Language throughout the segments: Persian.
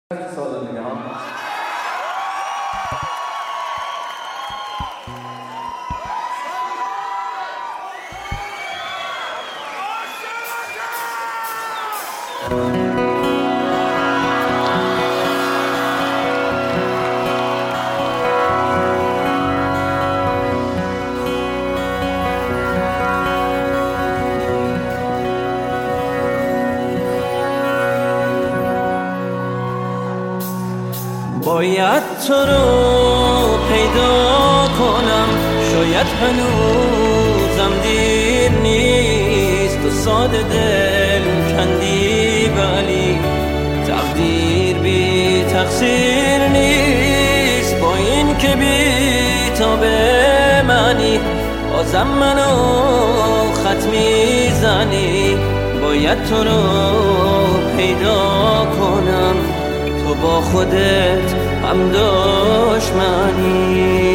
سال دیگه ها. باید تو رو پیدا کنم، شاید هنوزم دیر نیست. تو ساده دل کندی ولی تقدیر بی تقصیر نیست. با این که بی تا به منی بازم منو خط میزنی. باید تو رو پیدا کنم، تو با خودت هم دشمنی.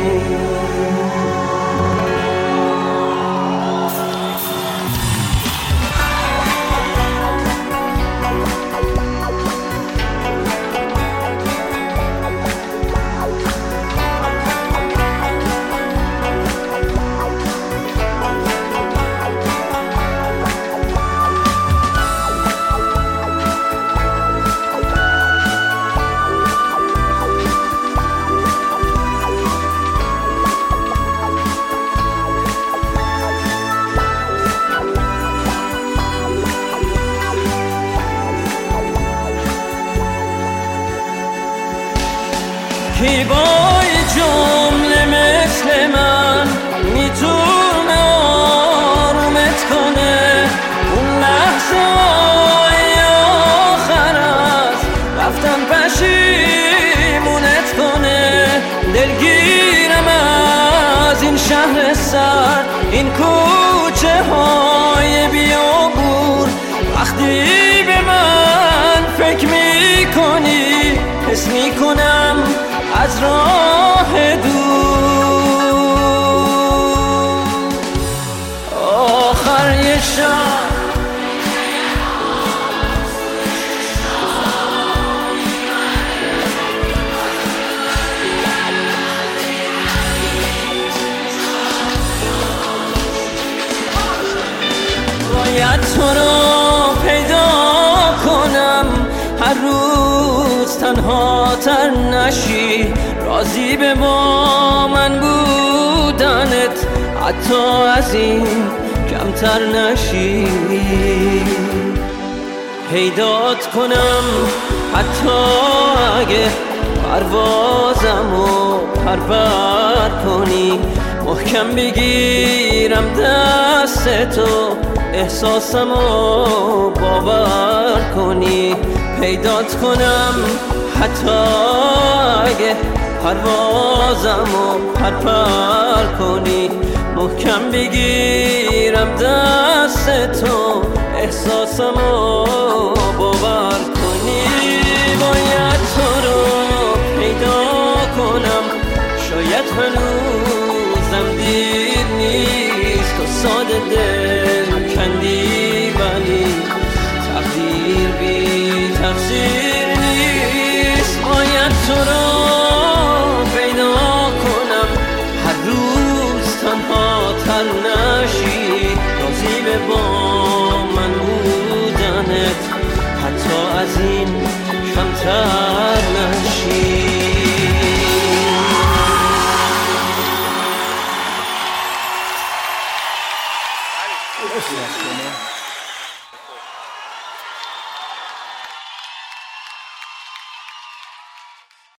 کی با جمله مثل من میتونه آرومت کنه؟ اون لحظه های آخر است رفتن پشیمونت کنه. دلگیرم از این شهر سرد، این کوچه های بیابون. وقتی به من فکر میکنی حس میکنم از راه دور آخر یه شب باید تو رو پیدا کنم، هر روز تنها تر نشی. راضی به با من بودنت، حتی از این کمتر نشی. پیدات کنم حتی اگه پروازمو پرور کنی. محکم بگیرم دستتو، احساسمو باور کنی. پیدات کنم حتی اگه پروازمو پرپر کنی. محکم بگیرم دستتو، احساسمو باور کنی. باید تو رو پیدا کنم، شاید هنوزم دیر نیست. تو ساده دل کندی ولی تقدیر بی تقصیر نیست. باید تو رو پیدا کنم، هر روز تنها تر نشی. راضی به با من بودنت، حتی از این کمتر نشی. خوشی هست شما.